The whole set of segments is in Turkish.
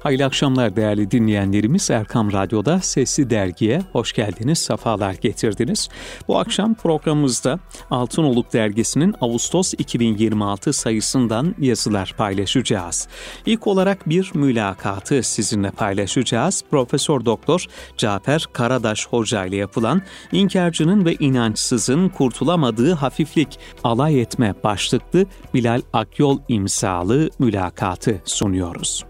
Hayırlı akşamlar değerli dinleyenlerimiz. Erkam Radyo'da Sesli Dergi'ye hoş geldiniz, sefalar getirdiniz. Bu akşam programımızda Altınoluk Dergisi'nin Ağustos 2026 sayısından yazılar paylaşacağız. İlk olarak bir mülakatı sizinle paylaşacağız. Profesör Doktor Cafer Karadaş Hoca ile yapılan İnkarcının ve inançsızın kurtulamadığı hafiflik, alay etme başlıklı Bilal Akyol imzalı mülakatı sunuyoruz.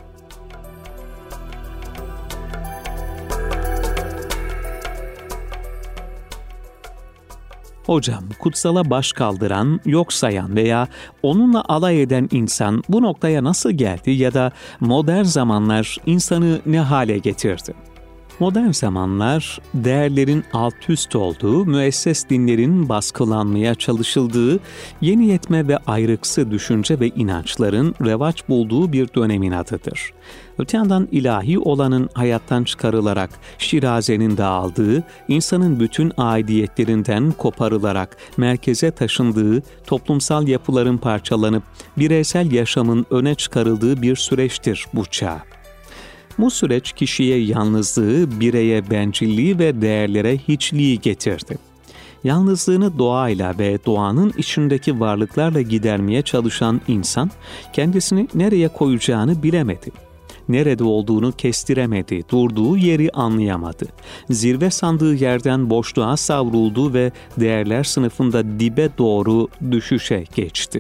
Hocam, kutsala baş kaldıran, yok sayan veya onunla alay eden insan bu noktaya nasıl geldi ya da modern zamanlar insanı ne hale getirdi? Modern zamanlar, değerlerin alt üst olduğu, müesses dinlerin baskılanmaya çalışıldığı, yeni yetme ve ayrıksı düşünce ve inançların revaç bulduğu bir dönemin adıdır. Öte yandan ilahi olanın hayattan çıkarılarak şirazenin dağıldığı, insanın bütün aidiyetlerinden koparılarak merkeze taşındığı, toplumsal yapıların parçalanıp bireysel yaşamın öne çıkarıldığı bir süreçtir bu çağ. Bu süreç kişiye yalnızlığı, bireye bencilliği ve değerlere hiçliği getirdi. Yalnızlığını doğayla ve doğanın içindeki varlıklarla gidermeye çalışan insan, kendisini nereye koyacağını bilemedi. Nerede olduğunu kestiremedi, durduğu yeri anlayamadı. Zirve sandığı yerden boşluğa savruldu ve değerler sınıfında dibe doğru düşüşe geçti.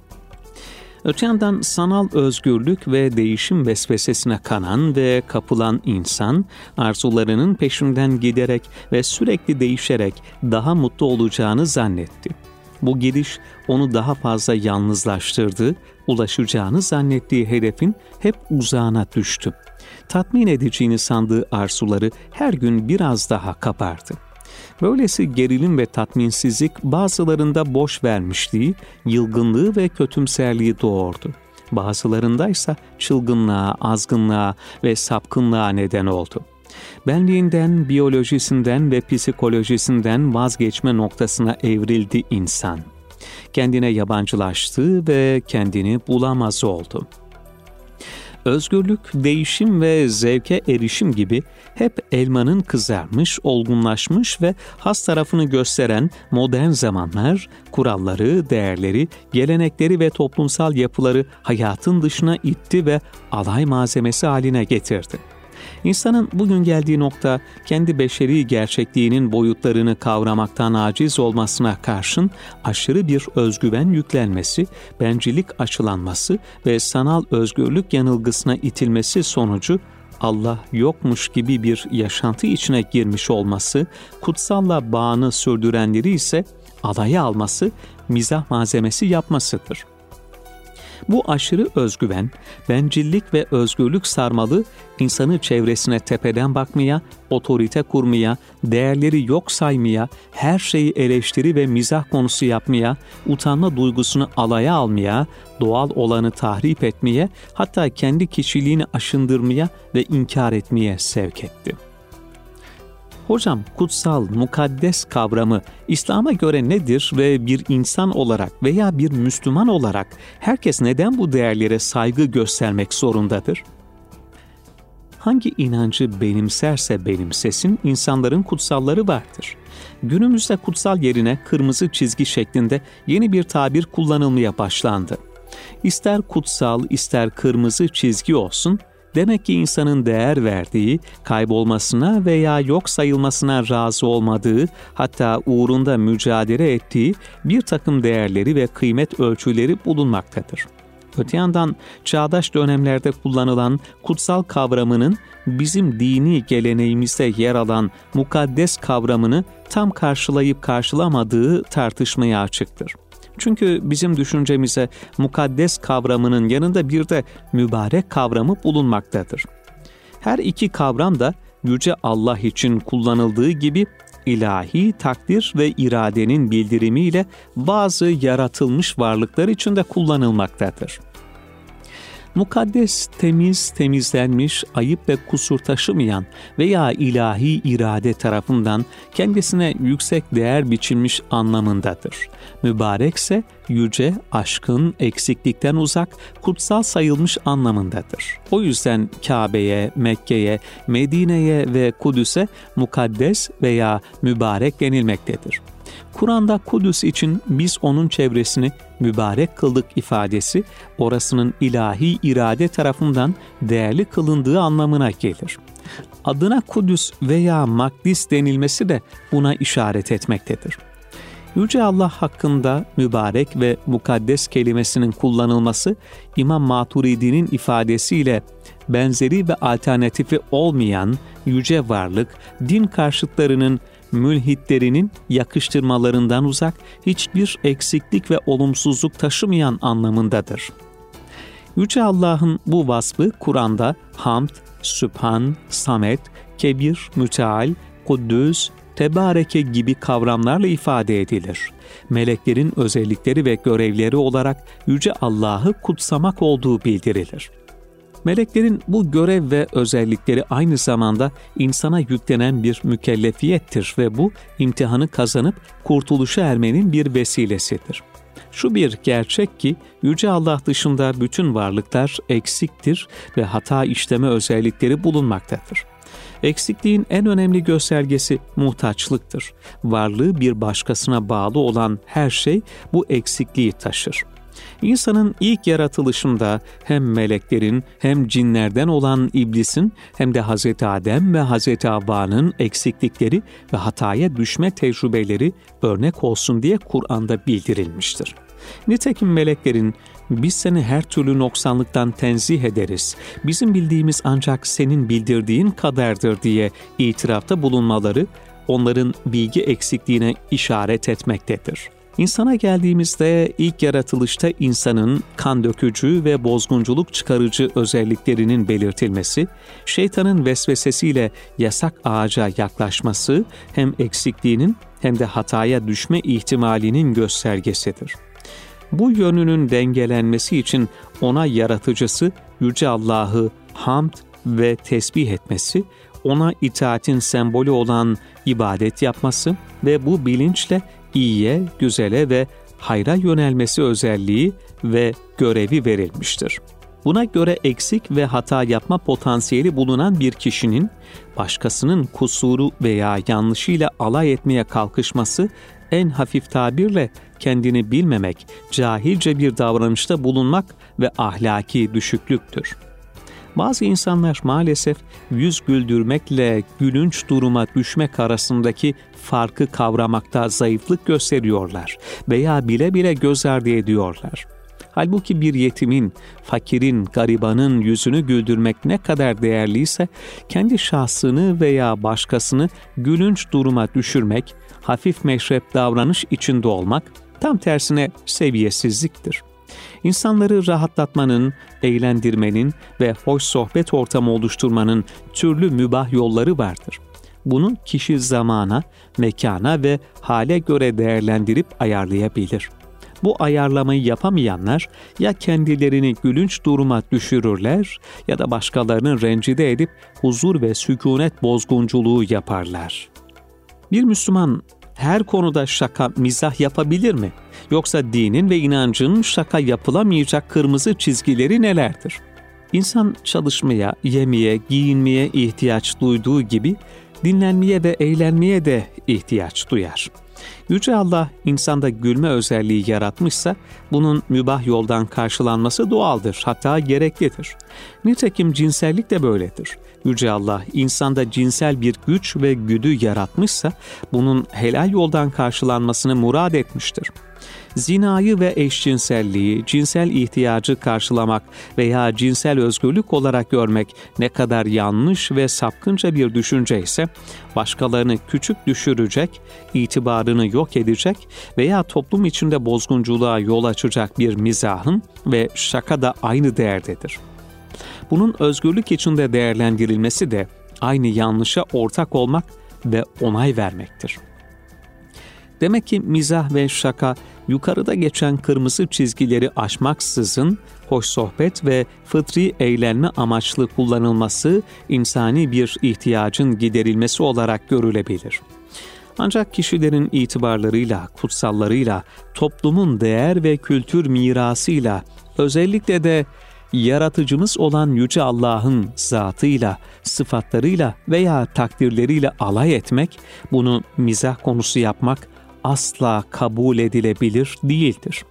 Öte yandan sanal özgürlük ve değişim vesvesesine kanan ve kapılan insan, arzularının peşinden giderek ve sürekli değişerek daha mutlu olacağını zannetti. Bu gidiş onu daha fazla yalnızlaştırdı, ulaşacağını zannettiği hedefin hep uzağına düştü. Tatmin edeceğini sandığı arzuları her gün biraz daha kabardı. Böylesi gerilim ve tatminsizlik bazılarında boş vermişliği, yılgınlığı ve kötümserliği doğurdu. Bazılarında ise çılgınlığa, azgınlığa ve sapkınlığa neden oldu. Benliğinden, biyolojisinden ve psikolojisinden vazgeçme noktasına evrildi insan. Kendine yabancılaştı ve kendini bulamaz oldu. Özgürlük, değişim ve zevke erişim gibi hep elmanın kızarmış, olgunlaşmış ve has tarafını gösteren modern zamanlar, kuralları, değerleri, gelenekleri ve toplumsal yapıları hayatın dışına itti ve alay malzemesi haline getirdi. İnsanın bugün geldiği nokta, kendi beşeri gerçekliğinin boyutlarını kavramaktan aciz olmasına karşın aşırı bir özgüven yüklenmesi, bencillik aşılanması ve sanal özgürlük yanılgısına itilmesi sonucu Allah yokmuş gibi bir yaşantı içine girmiş olması, kutsalla bağını sürdürenleri ise alaya alması, mizah malzemesi yapmasıdır. Bu aşırı özgüven, bencillik ve özgürlük sarmalı insanı çevresine tepeden bakmaya, otorite kurmaya, değerleri yok saymaya, her şeyi eleştiri ve mizah konusu yapmaya, utanma duygusunu alaya almaya, doğal olanı tahrip etmeye, hatta kendi kişiliğini aşındırmaya ve inkar etmeye sevk etti. Hocam, kutsal, mukaddes kavramı İslam'a göre nedir ve bir insan olarak veya bir Müslüman olarak herkes neden bu değerlere saygı göstermek zorundadır? Hangi inancı benimserse benimsesin, insanların kutsalları vardır. Günümüzde kutsal yerine kırmızı çizgi şeklinde yeni bir tabir kullanılmaya başlandı. İster kutsal, ister kırmızı çizgi olsun, demek ki insanın değer verdiği, kaybolmasına veya yok sayılmasına razı olmadığı, hatta uğrunda mücadele ettiği bir takım değerleri ve kıymet ölçüleri bulunmaktadır. Öte yandan çağdaş dönemlerde kullanılan kutsal kavramının bizim dini geleneğimizde yer alan mukaddes kavramını tam karşılayıp karşılamadığı tartışmaya açıktır. Çünkü bizim düşüncemize mukaddes kavramının yanında bir de mübarek kavramı bulunmaktadır. Her iki kavram da Yüce Allah için kullanıldığı gibi ilahi takdir ve iradenin bildirimiyle bazı yaratılmış varlıklar için de kullanılmaktadır. Mukaddes, temiz, temizlenmiş, ayıp ve kusur taşımayan veya ilahi irade tarafından kendisine yüksek değer biçilmiş anlamındadır. Mübarekse yüce, aşkın, eksiklikten uzak, kutsal sayılmış anlamındadır. O yüzden Kabe'ye, Mekke'ye, Medine'ye ve Kudüs'e mukaddes veya mübarek denilmektedir. Kur'an'da Kudüs için biz onun çevresini mübarek kıldık ifadesi, orasının ilahi irade tarafından değerli kılındığı anlamına gelir. Adına Kudüs veya Makdis denilmesi de buna işaret etmektedir. Yüce Allah hakkında mübarek ve mukaddes kelimesinin kullanılması, İmam Maturidi'nin ifadesiyle benzeri ve alternatifi olmayan yüce varlık, din karşıtlarının, mülhitlerinin yakıştırmalarından uzak, hiçbir eksiklik ve olumsuzluk taşımayan anlamındadır. Yüce Allah'ın bu vasfı Kur'an'da Hamd, Sübhan, Samet, Kebir, Müteal, Kuddüs, Tebareke gibi kavramlarla ifade edilir. Meleklerin özellikleri ve görevleri olarak Yüce Allah'ı kutsamak olduğu bildirilir. Meleklerin bu görev ve özellikleri aynı zamanda insana yüklenen bir mükellefiyettir ve bu imtihanı kazanıp kurtuluşa ermenin bir vesilesidir. Şu bir gerçek ki Yüce Allah dışında bütün varlıklar eksiktir ve hata işleme özellikleri bulunmaktadır. Eksikliğin en önemli göstergesi muhtaçlıktır. Varlığı bir başkasına bağlı olan her şey bu eksikliği taşır. İnsanın ilk yaratılışında hem meleklerin hem cinlerden olan iblisin hem de Hz. Adem ve Hz. Havva'nın eksiklikleri ve hataya düşme tecrübeleri örnek olsun diye Kur'an'da bildirilmiştir. Nitekim meleklerin "Biz seni her türlü noksanlıktan tenzih ederiz. Bizim bildiğimiz ancak senin bildirdiğin kadardır" diye itirafta bulunmaları onların bilgi eksikliğine işaret etmektedir. İnsana geldiğimizde ilk yaratılışta insanın kan dökücü ve bozgunculuk çıkarıcı özelliklerinin belirtilmesi, şeytanın vesvesesiyle yasak ağaca yaklaşması hem eksikliğinin hem de hataya düşme ihtimalinin göstergesidir. Bu yönünün dengelenmesi için ona yaratıcısı Yüce Allah'ı hamd ve tesbih etmesi, ona itaatin sembolü olan ibadet yapması ve bu bilinçle iyiye, güzele ve hayra yönelmesi özelliği ve görevi verilmiştir. Buna göre eksik ve hata yapma potansiyeli bulunan bir kişinin başkasının kusuru veya yanlışıyla alay etmeye kalkışması, en hafif tabirle kendini bilmemek, cahilce bir davranışta bulunmak ve ahlaki düşüklüktür. Bazı insanlar maalesef yüz güldürmekle gülünç duruma düşmek arasındaki farkı kavramakta zayıflık gösteriyorlar veya bile bile göz ardı ediyorlar. Halbuki bir yetimin, fakirin, garibanın yüzünü güldürmek ne kadar değerliyse, kendi şahsını veya başkasını gülünç duruma düşürmek, hafif meşrep davranış içinde olmak, tam tersine seviyesizliktir. İnsanları rahatlatmanın, eğlendirmenin ve hoş sohbet ortamı oluşturmanın türlü mübah yolları vardır. Bunu kişi zamana, mekana ve hale göre değerlendirip ayarlayabilir. Bu ayarlamayı yapamayanlar ya kendilerini gülünç duruma düşürürler ya da başkalarını rencide edip huzur ve sükunet bozgunculuğu yaparlar. Bir Müslüman her konuda şaka, mizah yapabilir mi? Yoksa dinin ve inancın şaka yapılamayacak kırmızı çizgileri nelerdir? İnsan çalışmaya, yemeye, giyinmeye ihtiyaç duyduğu gibi dinlenmeye ve eğlenmeye de ihtiyaç duyar. Yüce Allah insanda gülme özelliği yaratmışsa bunun mübah yoldan karşılanması doğaldır, hatta gereklidir. Nitekim cinsellik de böyledir. Yüce Allah insanda cinsel bir güç ve güdü yaratmışsa bunun helal yoldan karşılanmasını murad etmiştir. Zinayı ve eşcinselliği, cinsel ihtiyacı karşılamak veya cinsel özgürlük olarak görmek ne kadar yanlış ve sapkınca bir düşünce ise, başkalarını küçük düşürecek, itibarını yok edecek veya toplum içinde bozgunculuğa yol açacak bir mizahın ve şaka da aynı değerdedir. Bunun özgürlük içinde değerlendirilmesi de aynı yanlışa ortak olmak ve onay vermektir. Demek ki mizah ve şaka yukarıda geçen kırmızı çizgileri aşmaksızın hoş sohbet ve fıtri eğlenme amaçlı kullanılması insani bir ihtiyacın giderilmesi olarak görülebilir. Ancak kişilerin itibarlarıyla, kutsallarıyla, toplumun değer ve kültür mirasıyla, özellikle de yaratıcımız olan Yüce Allah'ın zatıyla, sıfatlarıyla veya takdirleriyle alay etmek, bunu mizah konusu yapmak asla kabul edilebilir değildir.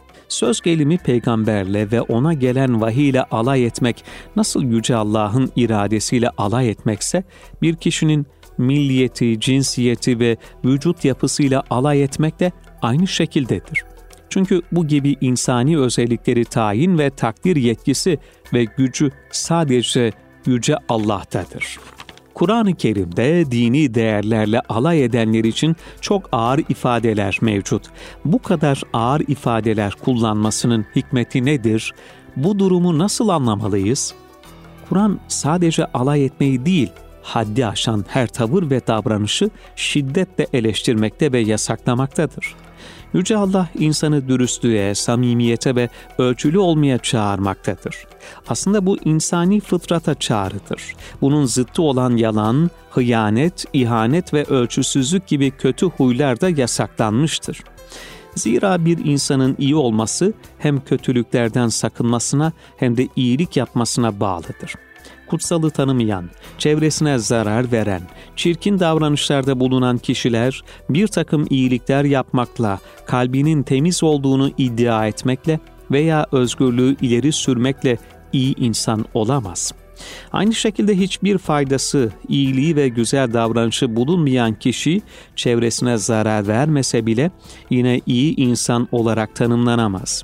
Söz gelimi peygamberle ve ona gelen vahiy ile alay etmek nasıl Yüce Allah'ın iradesiyle alay etmekse, bir kişinin milliyeti, cinsiyeti ve vücut yapısıyla alay etmek de aynı şekildedir. Çünkü bu gibi insani özellikleri tayin ve takdir yetkisi ve gücü sadece Yüce Allah'tadır. Kur'an-ı Kerim'de dini değerlerle alay edenler için çok ağır ifadeler mevcut. Bu kadar ağır ifadeler kullanmasının hikmeti nedir? Bu durumu nasıl anlamalıyız? Kur'an sadece alay etmeyi değil, haddi aşan her tavır ve davranışı şiddetle eleştirmekte ve yasaklamaktadır. Yüce Allah insanı dürüstlüğe, samimiyete ve ölçülü olmaya çağırmaktadır. Aslında bu insani fıtrata çağrıdır. Bunun zıttı olan yalan, hıyanet, ihanet ve ölçüsüzlük gibi kötü huylar da yasaklanmıştır. Zira bir insanın iyi olması hem kötülüklerden sakınmasına hem de iyilik yapmasına bağlıdır. Kutsalı tanımayan, çevresine zarar veren, çirkin davranışlarda bulunan kişiler bir takım iyilikler yapmakla, kalbinin temiz olduğunu iddia etmekle veya özgürlüğü ileri sürmekle iyi insan olamaz. Aynı şekilde hiçbir faydası, iyiliği ve güzel davranışı bulunmayan kişi, çevresine zarar vermese bile yine iyi insan olarak tanımlanamaz.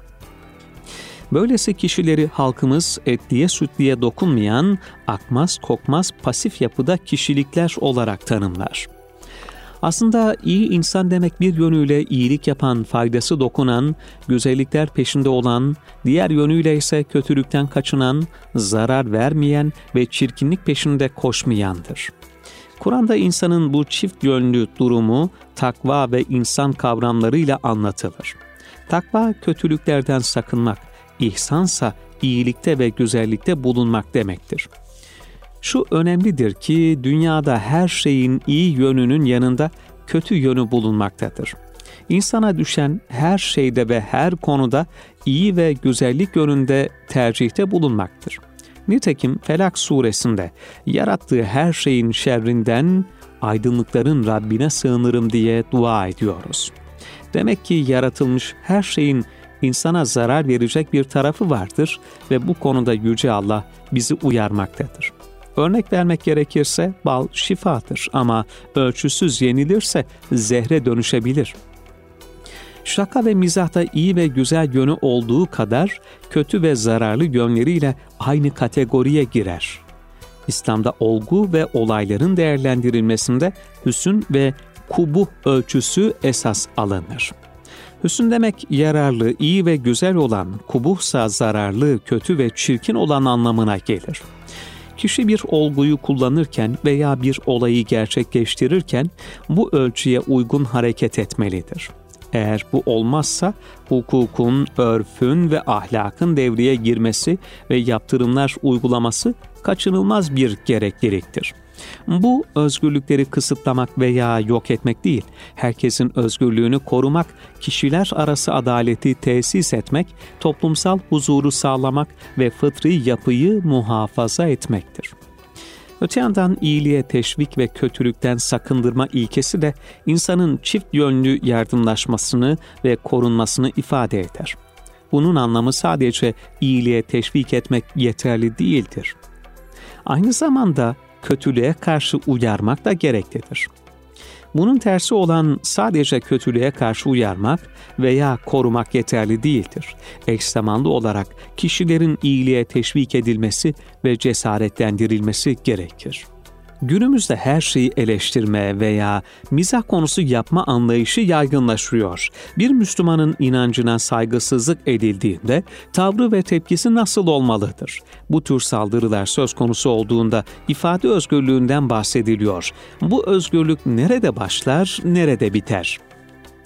Böylesi kişileri halkımız etliye sütliye dokunmayan, akmaz kokmaz pasif yapıda kişilikler olarak tanımlar. Aslında iyi insan demek bir yönüyle iyilik yapan, faydası dokunan, güzellikler peşinde olan, diğer yönüyle ise kötülükten kaçınan, zarar vermeyen ve çirkinlik peşinde koşmayandır. Kur'an'da insanın bu çift yönlü durumu takva ve insan kavramlarıyla anlatılır. Takva kötülüklerden sakınmak, İhsansa iyilikte ve güzellikte bulunmak demektir. Şu önemlidir ki dünyada her şeyin iyi yönünün yanında kötü yönü bulunmaktadır. İnsana düşen her şeyde ve her konuda iyi ve güzellik yönünde tercihte bulunmaktır. Nitekim Felak suresinde yarattığı her şeyin şerrinden aydınlıkların Rabbine sığınırım diye dua ediyoruz. Demek ki yaratılmış her şeyin insana zarar verecek bir tarafı vardır ve bu konuda Yüce Allah bizi uyarmaktadır. Örnek vermek gerekirse bal şifadır ama ölçüsüz yenilirse zehre dönüşebilir. Şaka ve mizahta iyi ve güzel yönü olduğu kadar kötü ve zararlı yönleriyle aynı kategoriye girer. İslam'da olgu ve olayların değerlendirilmesinde hüsn ve kubuh ölçüsü esas alınır. Hüsn demek yararlı, iyi ve güzel olan, kubuhsa zararlı, kötü ve çirkin olan anlamına gelir. Kişi bir olguyu kullanırken veya bir olayı gerçekleştirirken bu ölçüye uygun hareket etmelidir. Eğer bu olmazsa hukukun, örfün ve ahlakın devreye girmesi ve yaptırımlar uygulaması kaçınılmaz bir gerekliliktir. Bu özgürlükleri kısıtlamak veya yok etmek değil, herkesin özgürlüğünü korumak, kişiler arası adaleti tesis etmek, toplumsal huzuru sağlamak ve fıtri yapıyı muhafaza etmektir. Öte yandan iyiliğe teşvik ve kötülükten sakındırma ilkesi de insanın çift yönlü yardımlaşmasını ve korunmasını ifade eder. Bunun anlamı sadece iyiliğe teşvik etmek yeterli değildir. Aynı zamanda kötülüğe karşı uyarmak da gereklidir. Bunun tersi olan sadece kötülüğe karşı uyarmak veya korumak yeterli değildir. Eş zamanlı olarak kişilerin iyiliğe teşvik edilmesi ve cesaretlendirilmesi gerekir. Günümüzde her şeyi eleştirme veya mizah konusu yapma anlayışı yaygınlaşıyor. Bir Müslümanın inancına saygısızlık edildiğinde tavrı ve tepkisi nasıl olmalıdır? Bu tür saldırılar söz konusu olduğunda ifade özgürlüğünden bahsediliyor. Bu özgürlük nerede başlar, nerede biter?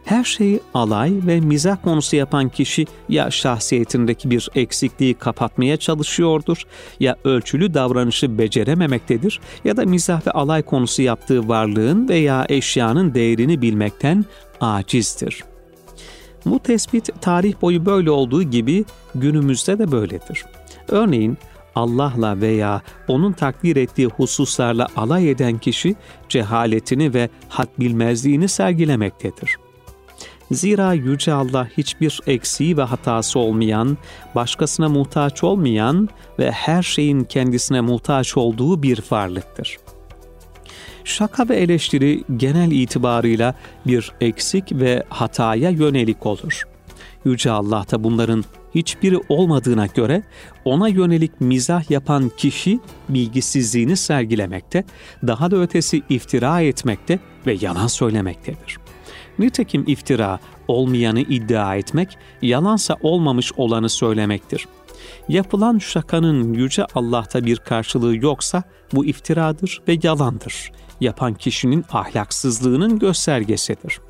Her şeyi alay ve mizah konusu yapan kişi ya şahsiyetindeki bir eksikliği kapatmaya çalışıyordur, ya ölçülü davranışı becerememektedir ya da mizah ve alay konusu yaptığı varlığın veya eşyanın değerini bilmekten acizdir. Bu tespit tarih boyu böyle olduğu gibi günümüzde de böyledir. Örneğin Allah'la veya onun takdir ettiği hususlarla alay eden kişi cehaletini ve had bilmezliğini sergilemektedir. Zira Yüce Allah hiçbir eksiği ve hatası olmayan, başkasına muhtaç olmayan ve her şeyin kendisine muhtaç olduğu bir varlıktır. Şaka ve eleştiri genel itibarıyla bir eksik ve hataya yönelik olur. Yüce Allah da bunların hiçbiri olmadığına göre ona yönelik mizah yapan kişi bilgisizliğini sergilemekte, daha da ötesi iftira etmekte ve yalan söylemektedir. Nitekim iftira, olmayanı iddia etmek, yalansa olmamış olanı söylemektir. Yapılan şakanın Yüce Allah'ta bir karşılığı yoksa bu iftiradır ve yalandır. Yapan kişinin ahlaksızlığının göstergesidir.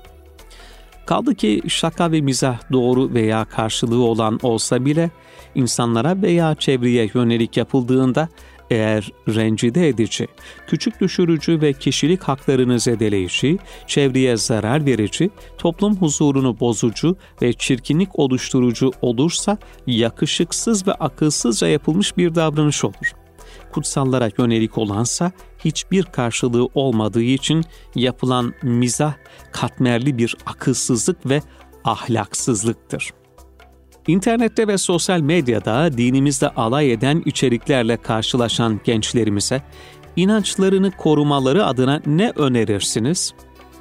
Kaldı ki şaka ve mizah doğru veya karşılığı olan olsa bile insanlara veya çevreye yönelik yapıldığında eğer rencide edici, küçük düşürücü ve kişilik haklarını zedeleyici, çevreye zarar verici, toplum huzurunu bozucu ve çirkinlik oluşturucu olursa yakışıksız ve akılsızca yapılmış bir davranış olur. Kutsallara yönelik olansa hiçbir karşılığı olmadığı için yapılan mizah katmerli bir akılsızlık ve ahlaksızlıktır. İnternette ve sosyal medyada dinimizle alay eden içeriklerle karşılaşan gençlerimize inançlarını korumaları adına ne önerirsiniz?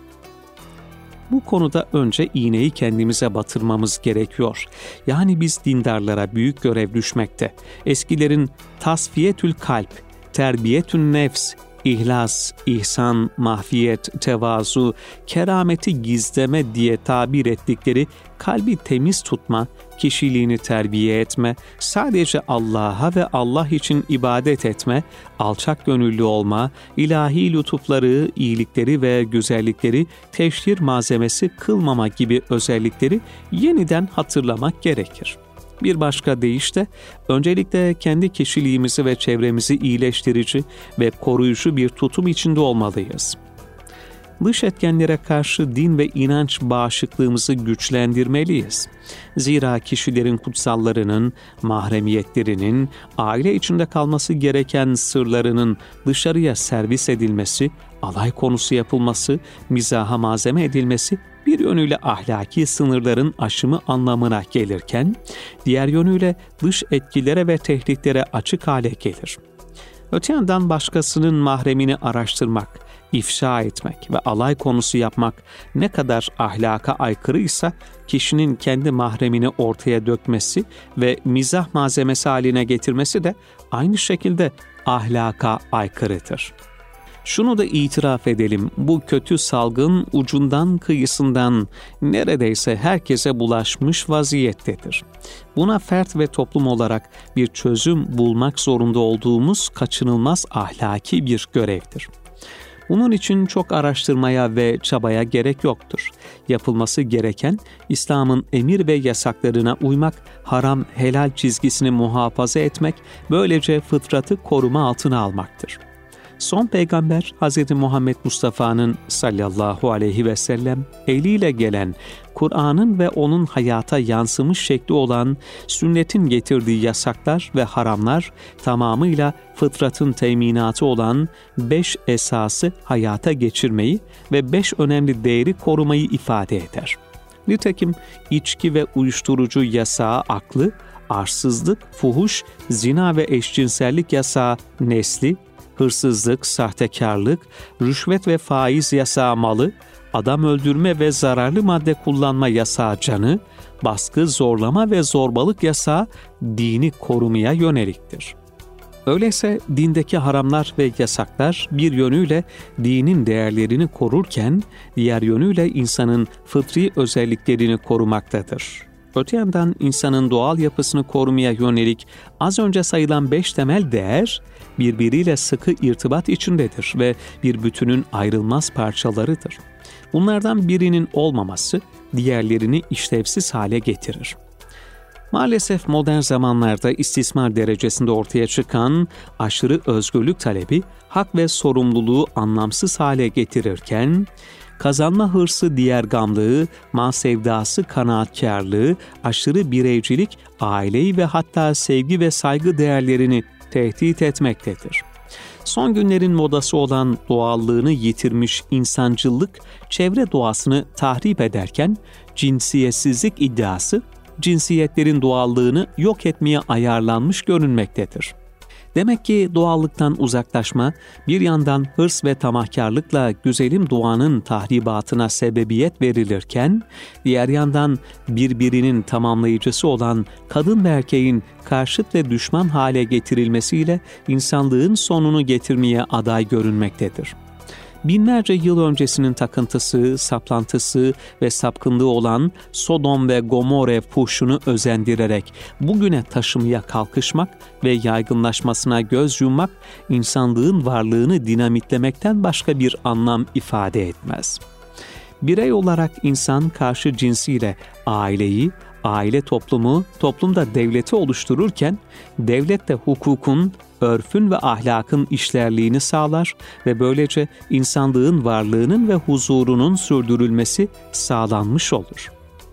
Bu konuda önce iğneyi kendimize batırmamız gerekiyor. Yani biz dindarlara büyük görev düşmekte. Eskilerin tasfiyetül kalp, terbiyetün nefs, İhlas, ihsan, mahfiyet, tevazu, kerameti gizleme diye tabir ettikleri kalbi temiz tutma, kişiliğini terbiye etme, sadece Allah'a ve Allah için ibadet etme, alçak gönüllü olma, ilahi lütufları, iyilikleri ve güzellikleri teşhir malzemesi kılmama gibi özellikleri yeniden hatırlamak gerekir. Bir başka deyişle, öncelikle kendi kişiliğimizi ve çevremizi iyileştirici ve koruyucu bir tutum içinde olmalıyız. Dış etkenlere karşı din ve inanç bağışıklığımızı güçlendirmeliyiz. Zira kişilerin kutsallarının, mahremiyetlerinin, aile içinde kalması gereken sırlarının dışarıya servis edilmesi, alay konusu yapılması, mizaha malzeme edilmesi bir yönüyle ahlaki sınırların aşımı anlamına gelirken, diğer yönüyle dış etkilere ve tehditlere açık hale gelir. Öte yandan başkasının mahremini araştırmak, ifşa etmek ve alay konusu yapmak ne kadar ahlaka aykırıysa, kişinin kendi mahremini ortaya dökmesi ve mizah malzemesi haline getirmesi de aynı şekilde ahlaka aykırıdır. Şunu da itiraf edelim, bu kötü salgın ucundan kıyısından neredeyse herkese bulaşmış vaziyettedir. Buna fert ve toplum olarak bir çözüm bulmak zorunda olduğumuz kaçınılmaz ahlaki bir görevdir. Bunun için çok araştırmaya ve çabaya gerek yoktur. Yapılması gereken İslam'ın emir ve yasaklarına uymak, haram helal çizgisini muhafaza etmek, böylece fıtratı koruma altına almaktır. Son peygamber Hz. Muhammed Mustafa'nın sallallahu aleyhi ve sellem eliyle gelen Kur'an'ın ve onun hayata yansımış şekli olan sünnetin getirdiği yasaklar ve haramlar tamamıyla fıtratın teminatı olan 5 esası hayata geçirmeyi ve 5 önemli değeri korumayı ifade eder. Nitekim içki ve uyuşturucu yasağı aklı, arsızlık, fuhuş, zina ve eşcinsellik yasağı nesli, hırsızlık, sahtekarlık, rüşvet ve faiz yasağı malı, adam öldürme ve zararlı madde kullanma yasağı canı, baskı, zorlama ve zorbalık yasağı dini korumaya yöneliktir. Öyleyse dindeki haramlar ve yasaklar bir yönüyle dinin değerlerini korurken, diğer yönüyle insanın fıtri özelliklerini korumaktadır. Öte yandan insanın doğal yapısını korumaya yönelik az önce sayılan 5 temel değer birbiriyle sıkı irtibat içindedir ve bir bütünün ayrılmaz parçalarıdır. Bunlardan birinin olmaması diğerlerini işlevsiz hale getirir. Maalesef modern zamanlarda istismar derecesinde ortaya çıkan aşırı özgürlük talebi hak ve sorumluluğu anlamsız hale getirirken, kazanma hırsı diğergamlığı, mal sevdası kanaatkarlığı, aşırı bireycilik aileyi ve hatta sevgi ve saygı değerlerini tehdit etmektedir. Son günlerin modası olan doğallığını yitirmiş insancıllık, çevre doğasını tahrip ederken cinsiyetsizlik iddiası, cinsiyetlerin doğallığını yok etmeye ayarlanmış görünmektedir. Demek ki doğallıktan uzaklaşma, bir yandan hırs ve tamahkarlıkla güzelim doğanın tahribatına sebebiyet verilirken, diğer yandan birbirinin tamamlayıcısı olan kadın ve erkeğin karşıt ve düşman hale getirilmesiyle insanlığın sonunu getirmeye aday görünmektedir. Binlerce yıl öncesinin takıntısı, saplantısı ve sapkınlığı olan Sodom ve Gomorre fuhşunu özendirerek bugüne taşımaya kalkışmak ve yaygınlaşmasına göz yummak, insanlığın varlığını dinamitlemekten başka bir anlam ifade etmez. Birey olarak insan karşı cinsiyle aileyi, aile toplumu, toplumda devleti oluştururken, devlet de hukukun, örfün ve ahlakın işlerliğini sağlar ve böylece insanlığın varlığının ve huzurunun sürdürülmesi sağlanmış olur.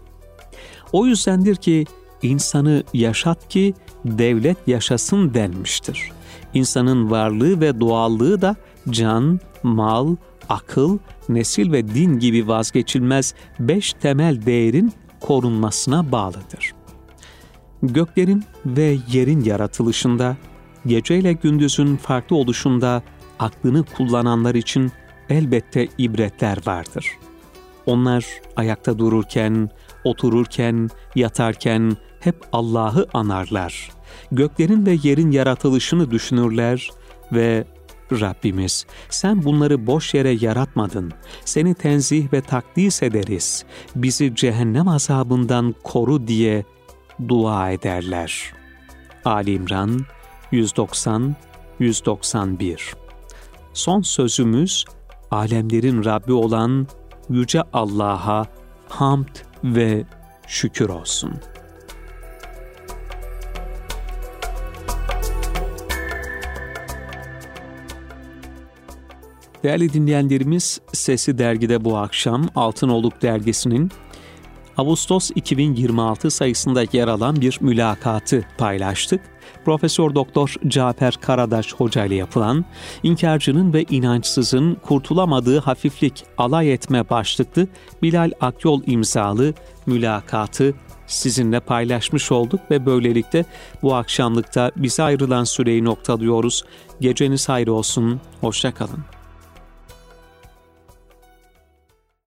O yüzdendir ki insanı yaşat ki devlet yaşasın denmiştir. İnsanın varlığı ve doğallığı da can, mal, akıl, nesil ve din gibi vazgeçilmez 5 temel değerin korunmasına bağlıdır. Göklerin ve yerin yaratılışında, geceyle gündüzün farklı oluşunda aklını kullananlar için elbette ibretler vardır. Onlar ayakta dururken, otururken, yatarken hep Allah'ı anarlar. Göklerin ve yerin yaratılışını düşünürler ve Rabbimiz, sen bunları boş yere yaratmadın. Seni tenzih ve takdis ederiz. Bizi cehennem azabından koru diye dua ederler. Ali İmran 190-191. Son sözümüz, alemlerin Rabbi olan Yüce Allah'a hamd ve şükür olsun. Değerli dinleyenlerimiz, Sesi Dergi'de bu akşam Altınoluk Dergisi'nin Ağustos 2026 sayısında yer alan bir mülakatı paylaştık. Profesör Doktor Cafer Karadaş Hoca ile yapılan "İnkarcının ve inançsızın kurtulamadığı hafiflik alay etme" başlıklı Bilal Akyol imzalı mülakatı sizinle paylaşmış olduk ve böylelikle bu akşamlıkta bize ayrılan süreyi noktalıyoruz. Geceniz hayır olsun, hoşça kalın.